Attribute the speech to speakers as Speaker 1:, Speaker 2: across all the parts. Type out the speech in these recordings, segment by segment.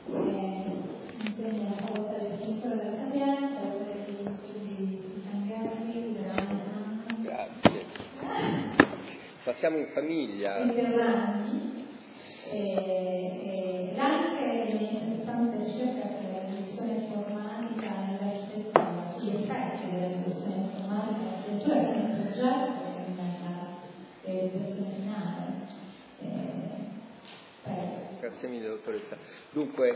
Speaker 1: insegna la facoltà del professore della Sapienza, autore di studi su Sangheri, Verano.
Speaker 2: Grazie. Passiamo in famiglia.
Speaker 1: Interrani, anche le interessanti ricerche sulla rivoluzione informatica nell'architettura, sugli effetti della rivoluzione informatica nell'architettura, sia nel progetto che nella realizzazione finale.
Speaker 2: Grazie mille, dottoressa. Dunque,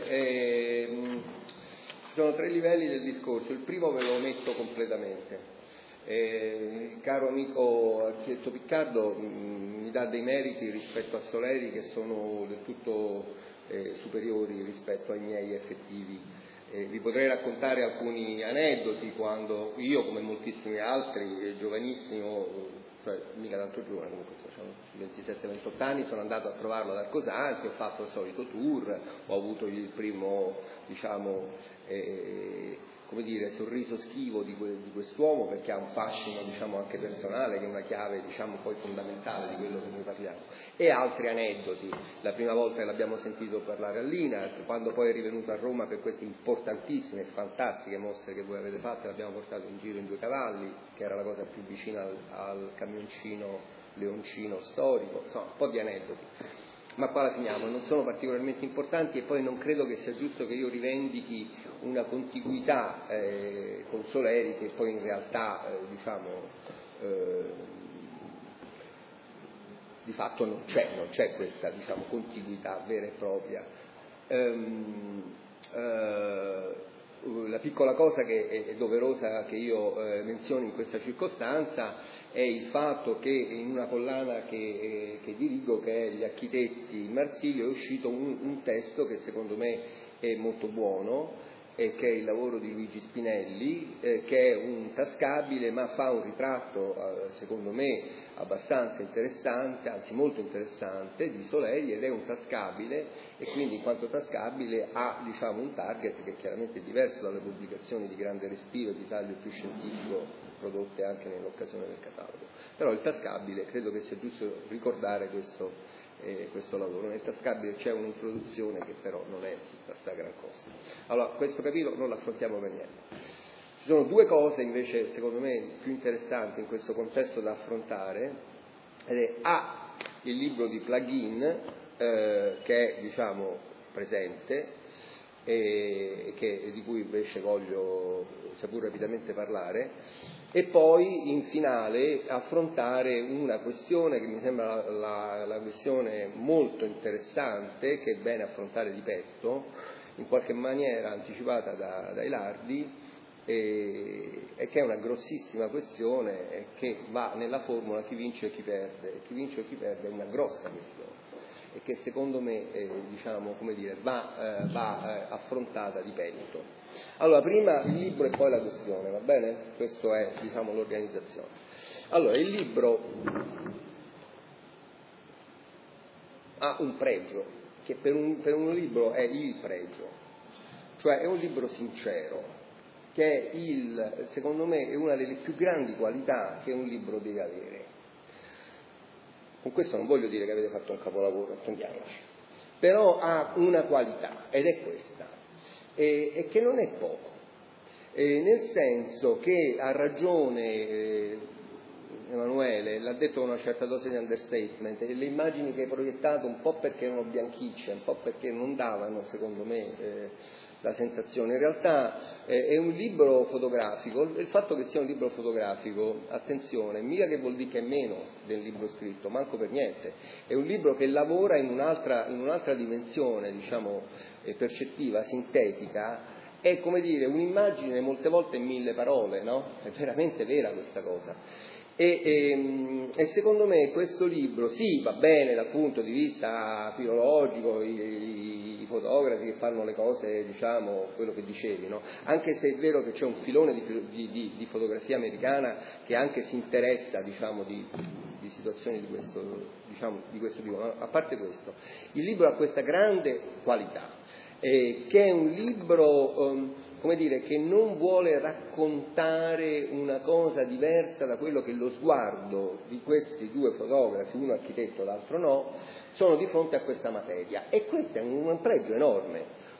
Speaker 2: ci sono 3 livelli del discorso. Il primo ve lo ometto completamente. Caro amico architetto Piccardo mi dà dei meriti rispetto a Soleri che sono del tutto superiori rispetto ai miei effettivi. Vi potrei raccontare alcuni aneddoti quando io, come moltissimi altri, giovanissimo, cioè mica tanto giovane, comunque avevo 27-28 anni, sono andato a trovarlo ad Arcosanti, ho fatto il solito tour, ho avuto il primo, come dire, sorriso schivo di quest'uomo, perché ha un fascino, anche personale, che è una chiave, poi fondamentale di quello che noi parliamo. E altri aneddoti. La prima volta che l'abbiamo sentito parlare all'INALC, quando poi è rivenuto a Roma per queste importantissime e fantastiche mostre che voi avete fatto, l'abbiamo portato in giro in 2 cavalli, che era la cosa più vicina al camioncino leoncino storico, insomma, un po' di aneddoti. Ma qua la finiamo, non sono particolarmente importanti e poi non credo che sia giusto che io rivendichi una contiguità con Soleri che poi in realtà di fatto non c'è questa contiguità vera e propria. La piccola cosa che è doverosa che io menzioni in questa circostanza è il fatto che in una collana che dirigo, che è Gli architetti in Marsilio, è uscito un testo che secondo me è molto buono, che è il lavoro di Luigi Spinelli, che è un tascabile ma fa un ritratto secondo me abbastanza interessante, anzi molto interessante, di Soleri, ed è un tascabile e quindi in quanto tascabile ha un target che chiaramente è diverso dalle pubblicazioni di grande respiro e di taglio più scientifico prodotte anche nell'occasione del catalogo. Però il tascabile, credo che sia giusto ricordare questo lavoro. Nel tascabile c'è un'introduzione che però non è tutta sta gran cosa. Allora, questo capitolo non lo affrontiamo per niente. Ci sono 2 cose invece, secondo me, più interessanti in questo contesto da affrontare, ed è il libro di Plugin, che è, presente, e di cui invece voglio, seppur rapidamente, parlare, e poi in finale affrontare una questione che mi sembra la questione molto interessante, che è bene affrontare di petto, in qualche maniera anticipata da Ilardi, e che è una grossissima questione e che va nella formula chi vince e chi perde. Chi vince e chi perde è una grossa questione e che secondo me va affrontata di petto. Allora, prima il libro e poi la questione, va bene? Questo è l'organizzazione. Allora, il libro ha un pregio, che per un libro è il pregio, cioè è un libro sincero, che è secondo me è una delle più grandi qualità che un libro deve avere. Con questo non voglio dire che avete fatto un capolavoro, attendiamoci, però ha una qualità, ed è questa, e che non è poco, nel senso che ha ragione Emanuele, l'ha detto con una certa dose di understatement, e le immagini che hai proiettato un po' perché erano bianchicce, un po' perché non davano, secondo me, la sensazione. In realtà è un libro fotografico. Il fatto che sia un libro fotografico, attenzione, mica che vuol dire che è meno del libro scritto, manco per niente. È un libro che lavora in un'altra dimensione, percettiva, sintetica. È come dire un'immagine molte volte in 1000 parole, no? È veramente vera questa cosa. E secondo me questo libro, sì, va bene dal punto di vista filologico, i fotografi che fanno le cose, quello che dicevi, no? Anche se è vero che c'è un filone di fotografia americana che anche si interessa, di situazioni di questo tipo. Ma a parte questo, il libro ha questa grande qualità, che è un libro che non vuole raccontare una cosa diversa da quello che lo sguardo di questi 2 fotografi, uno architetto, l'altro no, sono di fronte a questa materia. E questo è un pregio enorme.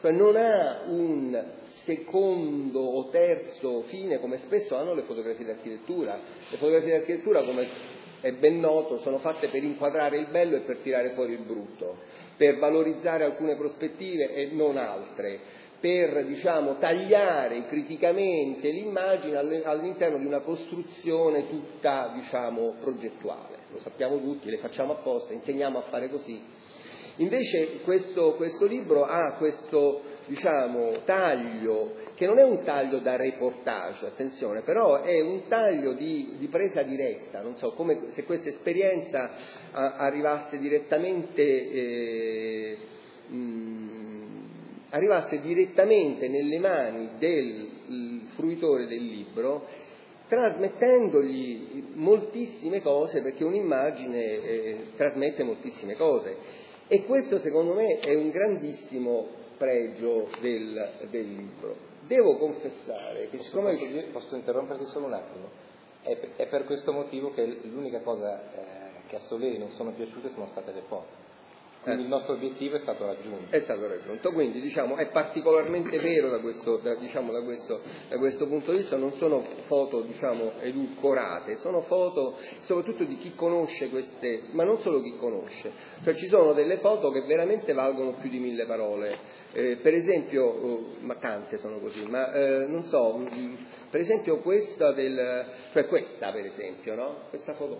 Speaker 2: cioè non ha un secondo o terzo fine come spesso hanno le fotografie d'architettura. Le fotografie d'architettura, come è ben noto, sono fatte per inquadrare il bello e per tirare fuori il brutto, per valorizzare alcune prospettive e non altre, per, diciamo, tagliare criticamente l'immagine all'interno di una costruzione tutta, diciamo, progettuale. Lo sappiamo tutti, le facciamo apposta, insegniamo a fare così. Invece questo libro ha questo, diciamo, taglio, che non è un taglio da reportage, attenzione, però è un taglio di presa diretta, non so, come se questa esperienza arrivasse direttamente nelle mani del fruitore del libro, trasmettendogli moltissime cose, perché un'immagine trasmette moltissime cose. E questo secondo me è un grandissimo pregio del libro. Devo confessare che siccome...
Speaker 3: Posso interromperti solo un attimo? È per questo motivo che l'unica cosa che a Soleri non sono piaciute sono state le foto. Quindi il nostro obiettivo è stato raggiunto.
Speaker 2: È stato raggiunto, quindi diciamo è particolarmente vero da questo punto di vista. Non sono foto, diciamo, edulcorate, sono foto soprattutto di chi conosce queste, ma non solo chi conosce, cioè ci sono delle foto che veramente valgono più di 1000 parole. Per esempio, ma tante sono così, ma non so, per esempio questa questa per esempio, no? Questa foto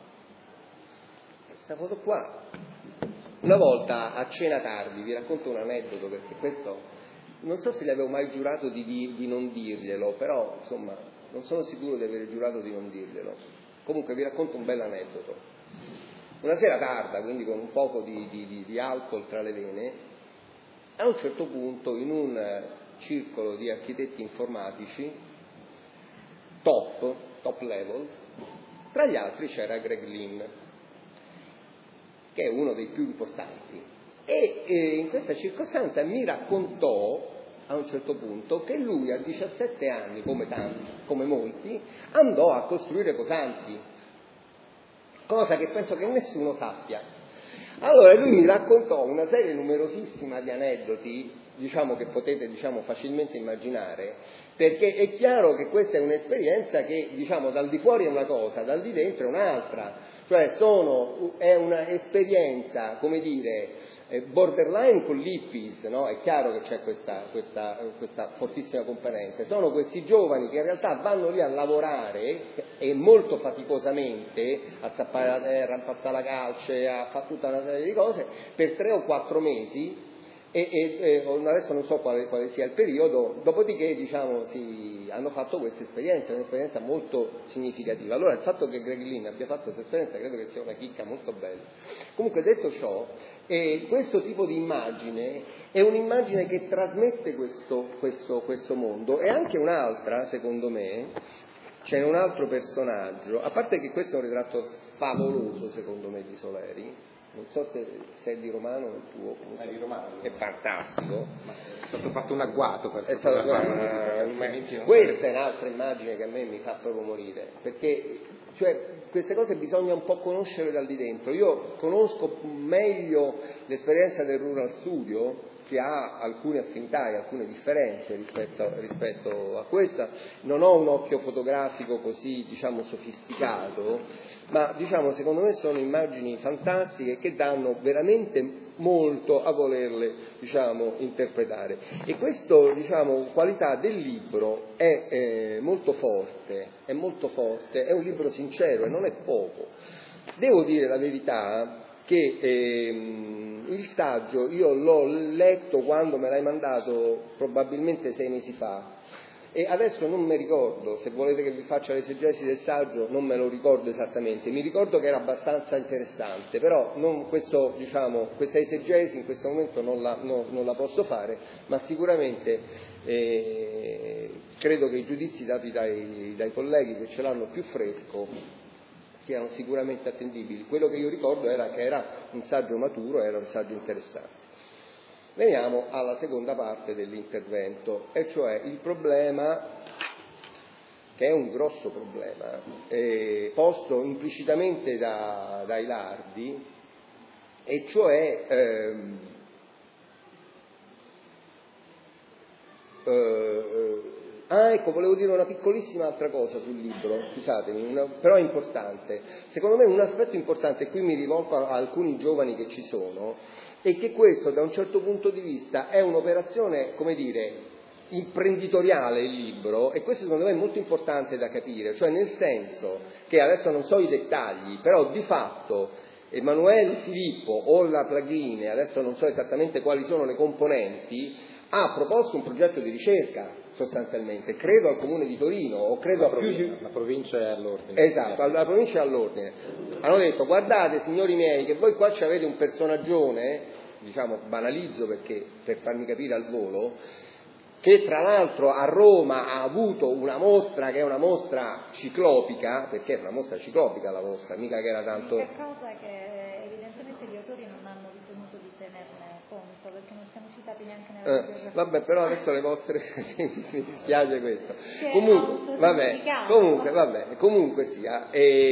Speaker 2: qua. Una volta a cena tardi, vi racconto un aneddoto, perché questo non so se le avevo mai giurato di non dirglielo, però insomma non sono sicuro di aver giurato di non dirglielo. Comunque vi racconto un bel aneddoto. Una sera tarda, quindi con un poco di alcol tra le vene, a un certo punto in un circolo di architetti informatici top level, tra gli altri c'era Greg Lynn, che è uno dei più importanti, e in questa circostanza mi raccontò a un certo punto che lui a 17 anni, come molti, andò a costruire Cosanti, cosa che penso che nessuno sappia. Allora lui mi raccontò una serie numerosissima di aneddoti, diciamo, che potete, diciamo, facilmente immaginare, perché è chiaro che questa è un'esperienza che, diciamo, dal di fuori è una cosa, dal di dentro è un'altra. Cioè è un'esperienza, come dire, borderline con l'hippies, no? È chiaro che c'è questa fortissima componente. Sono questi giovani che in realtà vanno lì a lavorare, e molto faticosamente, a zappare la terra, a passare la calce, a fare tutta una serie di cose, per 3 o 4 mesi, e adesso non so quale sia il periodo, dopodiché, diciamo, hanno fatto questa esperienza, un'esperienza molto significativa. Allora il fatto che Greg Lynn abbia fatto questa esperienza credo che sia una chicca molto bella. Comunque, detto ciò, questo tipo di immagine è un'immagine che trasmette questo mondo, e anche un'altra, secondo me, c'è un altro personaggio, a parte che questo è un ritratto favoloso secondo me di Soleri. Non so se è di Romano o il tuo.
Speaker 3: È di Romano.
Speaker 2: È fantastico.
Speaker 3: È stato fatto un agguato per
Speaker 2: questa è un'altra immagine che a me mi fa proprio morire, perché queste cose bisogna un po' conoscere dal di dentro. Io conosco meglio l'esperienza del Rural Studio, che ha alcune affinità e alcune differenze rispetto a questa. Non ho un occhio fotografico così, diciamo, sofisticato, ma, diciamo, secondo me sono immagini fantastiche che danno veramente molto a volerle, diciamo, interpretare. E questa, diciamo, qualità del libro è molto forte, è un libro sincero e non è poco. Devo dire la verità che il saggio io l'ho letto quando me l'hai mandato, probabilmente 6 mesi fa, e adesso non mi ricordo, se volete che vi faccia l'esegesi del saggio non me lo ricordo esattamente, mi ricordo che era abbastanza interessante, però questa esegesi in questo momento non la posso fare, ma sicuramente credo che i giudizi dati dai colleghi che ce l'hanno più fresco siano sicuramente attendibili. Quello che io ricordo era che era un saggio maturo, era un saggio interessante. Veniamo alla seconda parte dell'intervento, e cioè il problema, che è un grosso problema, posto implicitamente da Ilardi, e cioè ecco, volevo dire una piccolissima altra cosa sul libro, scusatemi, però è importante. Secondo me un aspetto importante, e qui mi rivolgo a alcuni giovani che ci sono, è che questo da un certo punto di vista è un'operazione, come dire, imprenditoriale il libro, e questo secondo me è molto importante da capire, cioè nel senso che adesso non so i dettagli, però di fatto Emanuele Filippo o la Plaghin, adesso non so esattamente quali sono le componenti, ha proposto un progetto di ricerca sostanzialmente, credo al Comune di Torino o credo a più di...
Speaker 3: La provincia è all'ordine.
Speaker 2: Esatto, la provincia è all'ordine. Hanno detto: guardate signori miei che voi qua ci avete un personaggione, diciamo banalizzo perché per farmi capire al volo, che tra l'altro a Roma ha avuto una mostra che è una mostra ciclopica, perché è una mostra ciclopica la vostra, mica che era tanto...
Speaker 4: L'unica cosa che evidentemente gli autori non hanno ritenuto di tenerne conto, perché non siamo citati neanche nella bibliografia.
Speaker 2: Vabbè, però adesso le vostre... mi dispiace questo.
Speaker 4: Che
Speaker 2: Comunque sia...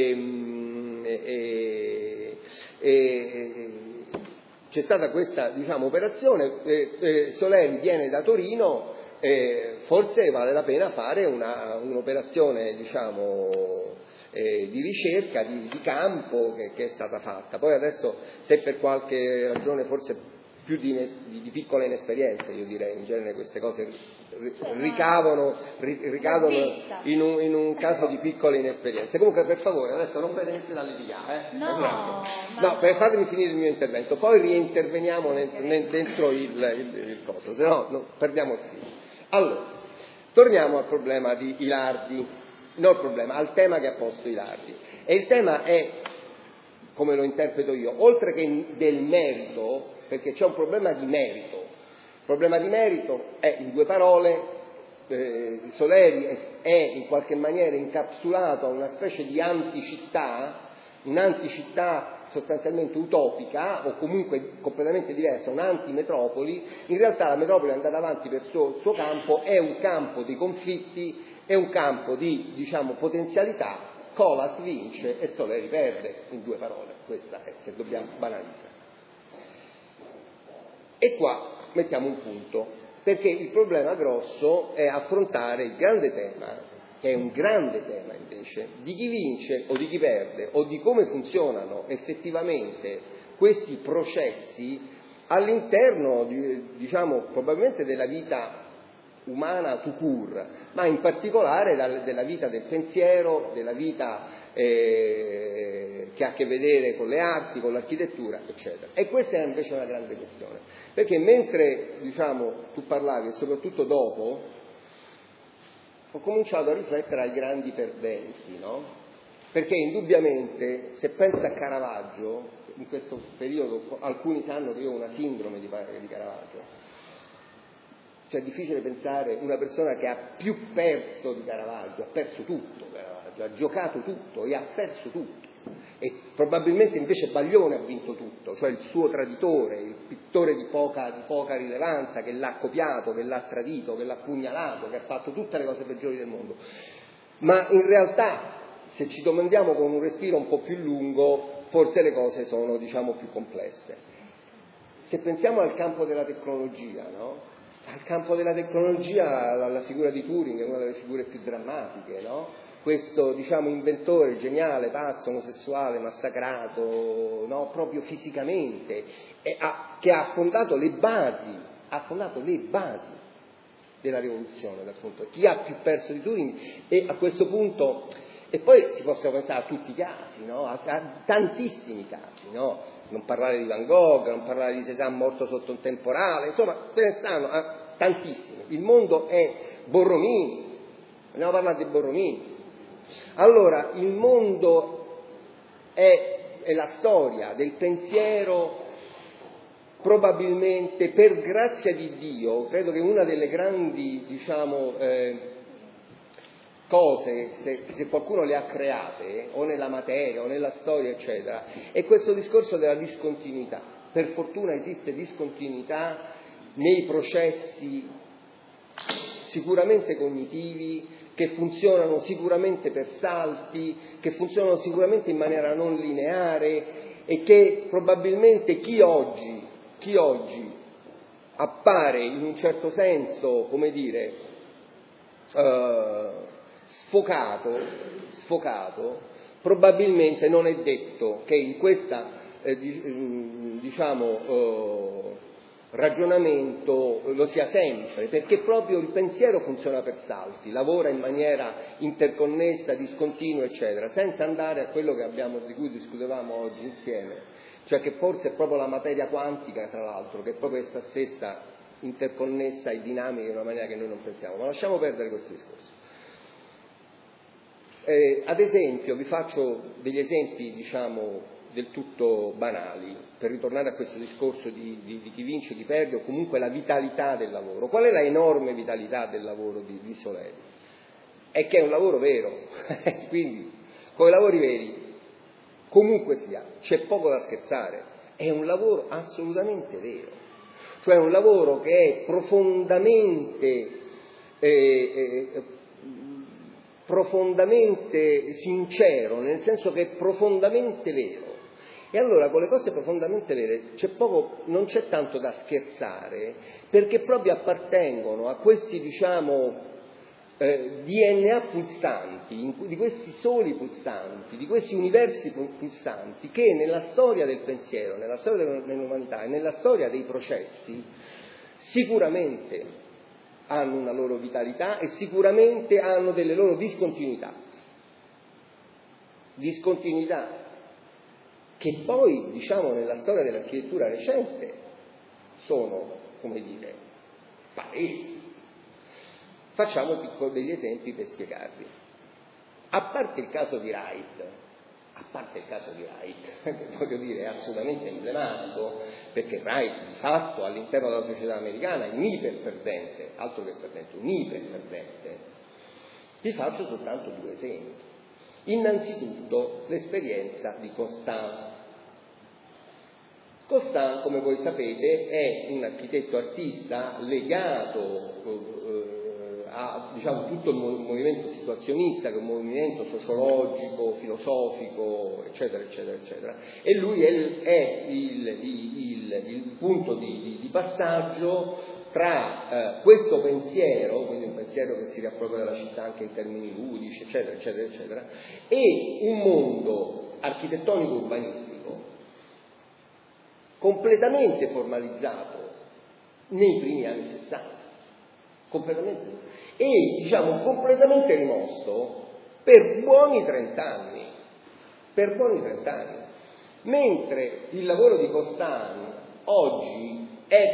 Speaker 2: c'è stata questa, diciamo, operazione, Soleri viene da Torino, forse vale la pena fare un'operazione, diciamo, di ricerca, di campo che è stata fatta. Poi adesso, se per qualche ragione forse più di piccola inesperienza, io direi, in genere queste cose ricadono in un caso di piccole inesperienze. Comunque, per favore, adesso non vedete da litigare.
Speaker 4: No,
Speaker 2: fatemi finire il mio intervento, poi riinterveniamo dentro il coso, se no perdiamo il filo. Allora, torniamo al problema di Ilardi, al tema che ha posto Ilardi. E il tema è, come lo interpreto io, oltre che del merito, perché c'è un problema di merito. Il problema di merito è, in due parole, Soleri è in qualche maniera incapsulato a una specie di un'anticità sostanzialmente utopica, o comunque completamente diversa, un'antimetropoli. In realtà la metropoli è andata avanti per il suo campo, è un campo di conflitti, è un campo di, diciamo, potenzialità. Colas vince e Soleri perde, in due parole. Questa è, se dobbiamo banalizzare. E qua mettiamo un punto, perché il problema grosso è affrontare il grande tema, che è un grande tema invece, di chi vince o di chi perde, o di come funzionano effettivamente questi processi all'interno, diciamo, probabilmente della vita umana tout court, ma in particolare della vita del pensiero, della vita che ha a che vedere con le arti, con l'architettura, eccetera. E questa è invece una grande questione, perché mentre, diciamo, tu parlavi, e soprattutto dopo, ho cominciato a riflettere ai grandi perdenti, no? Perché indubbiamente, se pensa a Caravaggio, in questo periodo alcuni sanno che io ho una sindrome di Caravaggio. Cioè è difficile pensare una persona che ha più perso di Caravaggio, ha perso tutto Caravaggio, ha giocato tutto e ha perso tutto. E probabilmente invece Baglione ha vinto tutto, cioè il suo traditore, il pittore di poca rilevanza, che l'ha copiato, che l'ha tradito, che l'ha pugnalato, che ha fatto tutte le cose peggiori del mondo. Ma in realtà, se ci domandiamo con un respiro un po' più lungo, forse le cose sono, diciamo, più complesse. Se pensiamo al campo della tecnologia, no? Al campo della tecnologia la figura di Turing è una delle figure più drammatiche, no? Questo, diciamo, inventore geniale, pazzo, omosessuale, massacrato, no? Proprio fisicamente, che ha fondato le basi della rivoluzione, dal punto. Chi ha più perso di Turing? E a questo punto, e poi si possono pensare a tutti i casi, no? A tantissimi casi, no? Non parlare di Van Gogh, non parlare di Cézanne morto sotto un temporale, insomma, pensano a tantissimi. Il mondo è Borromini, andiamo a parlare di Borromini. Allora, il mondo è la storia del pensiero, probabilmente, per grazia di Dio, credo che una delle grandi, diciamo, cose, se qualcuno le ha create, o nella materia, o nella storia, eccetera, è questo discorso della discontinuità. Per fortuna esiste discontinuità nei processi sicuramente cognitivi, che funzionano sicuramente per salti, che funzionano sicuramente in maniera non lineare, e che probabilmente chi oggi appare in un certo senso, come dire, sfocato, probabilmente non è detto che in questa ragionamento lo sia sempre, perché proprio il pensiero funziona per salti, lavora in maniera interconnessa, discontinua, eccetera, senza andare a quello di cui discutevamo oggi insieme, cioè che forse è proprio la materia quantica, tra l'altro, che è proprio essa stessa interconnessa e dinamica in una maniera che noi non pensiamo. Ma lasciamo perdere questo discorso. Ad esempio, vi faccio degli esempi, del tutto banali, per ritornare a questo discorso di chi vince, chi perde, o comunque la vitalità del lavoro. Qual è la enorme vitalità del lavoro di Soleri? È che è un lavoro vero, quindi con i lavori veri, comunque sia, c'è poco da scherzare, è un lavoro assolutamente vero, cioè un lavoro che è profondamente sincero, nel senso che è profondamente vero. E allora con le cose profondamente vere non c'è tanto da scherzare, perché proprio appartengono a questi, DNA pulsanti, di questi soli pulsanti, di questi universi pulsanti, che nella storia del pensiero, nella storia dell'umanità e nella storia dei processi sicuramente hanno una loro vitalità e sicuramente hanno delle loro discontinuità che poi, nella storia dell'architettura recente sono, palesi. Facciamo degli esempi per spiegarvi. A parte il caso di Wright, voglio dire, è assolutamente emblematico, perché Wright di fatto all'interno della società americana è un iperperdente, altro che perdente, un iperperdente. Vi faccio soltanto 2 esempi. Innanzitutto l'esperienza di Constant. Constant, come voi sapete, è un architetto artista legato a tutto il movimento situazionista, che è un movimento sociologico, filosofico, eccetera, eccetera, eccetera. E lui è il punto di passaggio tra questo pensiero, quindi un pensiero che si riappropria della città anche in termini ludici, eccetera, eccetera, eccetera, e un mondo architettonico urbanistico completamente formalizzato nei primi anni 60, completamente rimosso per buoni 30 anni, mentre il lavoro di Constant oggi è,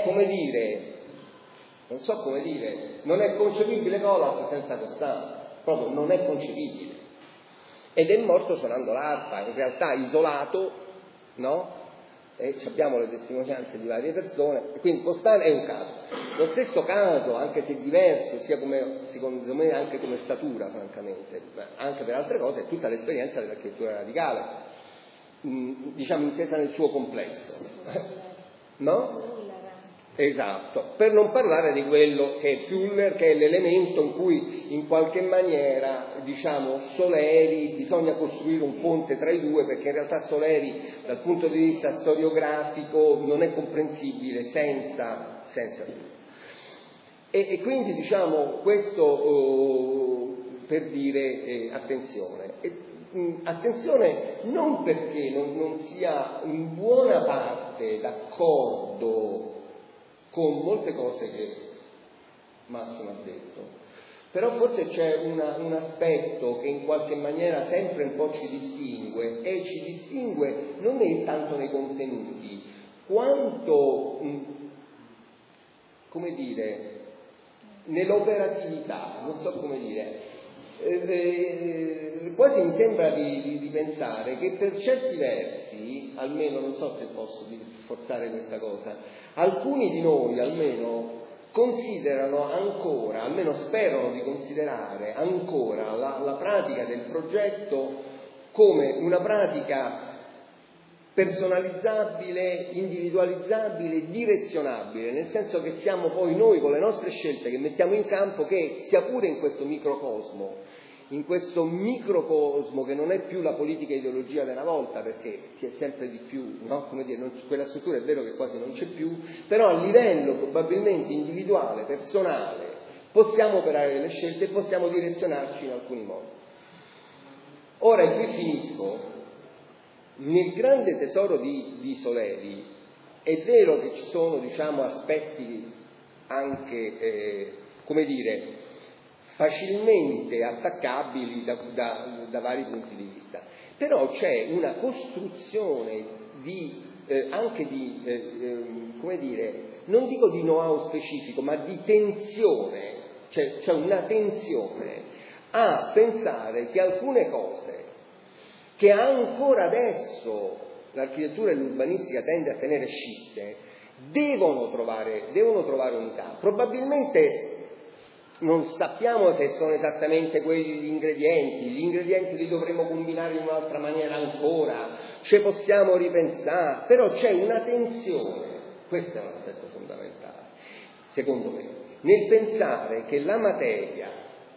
Speaker 2: non è concepibile Colas senza Constant, proprio non è concepibile, ed è morto suonando l'arpa, in realtà isolato, no? E abbiamo le testimonianze di varie persone, e quindi Constant è un caso. Lo stesso caso, anche se diverso, sia secondo me anche come statura, francamente, ma anche per altre cose, è tutta l'esperienza dell'architettura radicale, intesa nel suo complesso, no? Esatto, per non parlare di quello che è Fuller, che è l'elemento in cui in qualche maniera, Soleri, bisogna costruire un ponte tra i due, perché in realtà Soleri dal punto di vista storiografico non è comprensibile senza lui. E quindi questo per dire attenzione non perché non sia in buona parte d'accordo con molte cose che Massimo ha detto, però forse c'è un aspetto che in qualche maniera sempre un po' ci distingue, e ci distingue non tanto nei contenuti quanto nell'operatività, non so come dire. Quasi mi sembra di pensare che per certi versi, almeno non so se posso forzare questa cosa, alcuni di noi almeno considerano ancora, almeno sperano di considerare ancora la pratica del progetto come una pratica personalizzabile, individualizzabile, direzionabile, nel senso che siamo poi noi con le nostre scelte che mettiamo in campo che, sia pure in questo microcosmo, in questo microcosmo che non è più la politica ideologia della volta, perché si è sempre di più, no? Come dire, quella struttura è vero che quasi non c'è più, però a livello probabilmente individuale, personale, possiamo operare delle scelte e possiamo direzionarci in alcuni modi. Ora, e qui finisco, nel grande tesoro di Solevi è vero che ci sono, diciamo, aspetti anche, come dire, facilmente attaccabili da vari punti di vista, però c'è una costruzione anche di come dire, non dico di know-how specifico, ma di tensione, cioè c'è una tensione a pensare che alcune cose che ancora adesso l'architettura e l'urbanistica tende a tenere scisse devono trovare unità. Probabilmente non sappiamo se sono esattamente quelli gli ingredienti li dovremo combinare in un'altra maniera ancora, ci possiamo ripensare, però c'è una tensione, questo è un aspetto fondamentale, secondo me, nel pensare che la materia,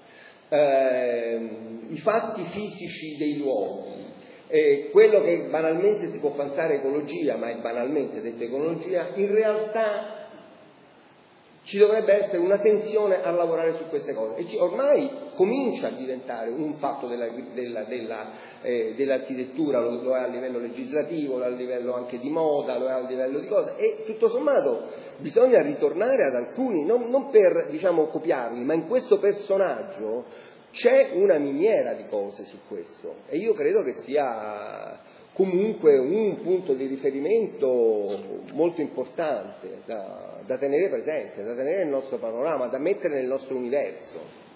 Speaker 2: i fatti fisici dei luoghi, quello che banalmente si può pensare ecologia, ma è banalmente detto ecologia, in realtà ci dovrebbe essere una tensione a lavorare su queste cose e ormai comincia a diventare un fatto dell'architettura, lo è a livello legislativo, lo è a livello anche di moda, lo è a livello di cose, e tutto sommato bisogna ritornare ad alcuni, non per, diciamo, copiarli, ma in questo personaggio c'è una miniera di cose su questo e io credo che sia comunque un punto di riferimento molto importante da tenere presente, da tenere nel nostro panorama, da mettere nel nostro universo.